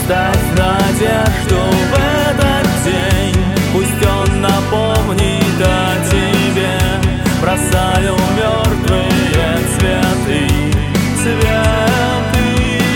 Оставь надежду в этот день, пусть он напомнит о тебе. Бросаю мертвые цветы, цветы.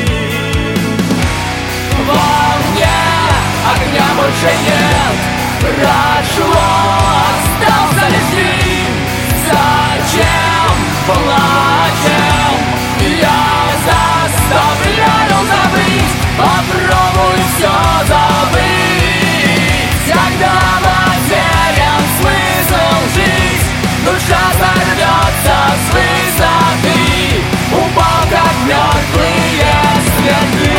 Во мне огня больше нет, прошло, остался лишь дым. Зачем плачем? Я заставляю забыть, попробуй все забыть. Когда потерян смысл жить, душа сорвется с высоты, упал как мертвые цветы.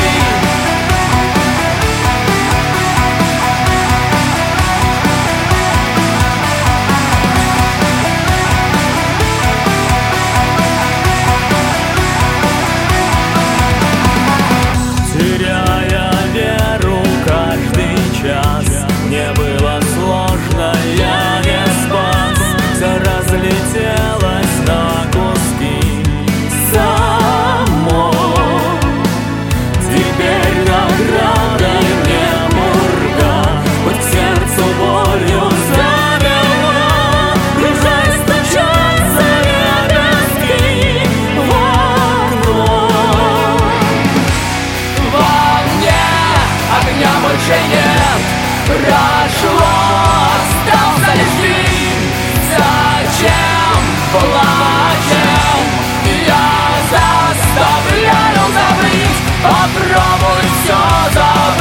Теряя веру каждый час, мне было сложно, я не спас. Все разлетелось на куски само. Теперь наградой мне мурга, хоть к сердцу болью завела. Лежай, стучатся лепестки в окно. Огня больше нет, прошло, остался лишь дым. Зачем плачем? Я заставляю забыть, попробуй все забыть.